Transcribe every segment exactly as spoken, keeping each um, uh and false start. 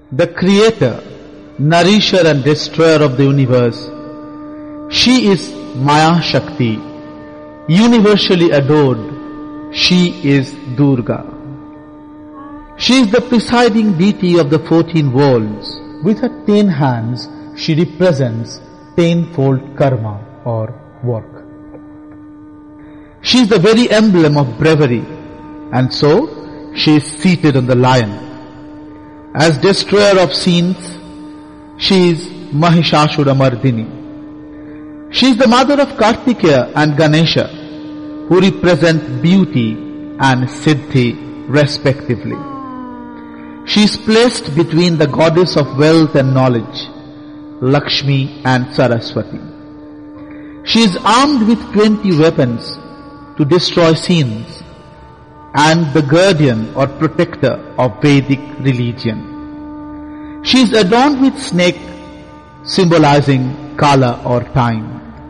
the creator, nourisher and destroyer of the universe. She is Maya Shakti, universally adored. She is Durga. She is the presiding deity of the fourteen worlds. With her ten hands, she represents tenfold karma or work. She is the very emblem of bravery, and so she is seated on the lion. As destroyer of sins, she is Mahishasuramardini. She is the mother of Kartikeya and Ganesha, who represent beauty and Siddhi respectively. She is placed between the goddess of wealth and knowledge, Lakshmi and Saraswati. She is armed with twenty weapons to destroy sins, and the guardian or protector of Vedic religion. She is adorned with snake, symbolizing Kala or time.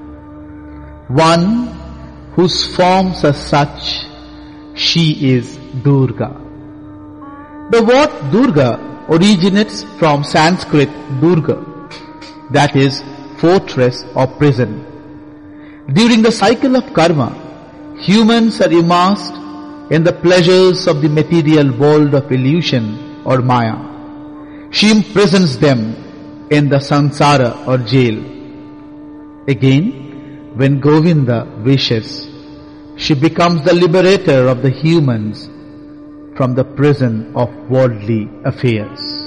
One whose forms are such, she is Durga. The word Durga originates from Sanskrit Durga, that is fortress or prison. During the cycle of karma, humans are immersed in the pleasures of the material world of illusion or Maya. She imprisons them in the samsara or jail. Again, when Govinda wishes, she becomes the liberator of the humans from the prison of worldly affairs.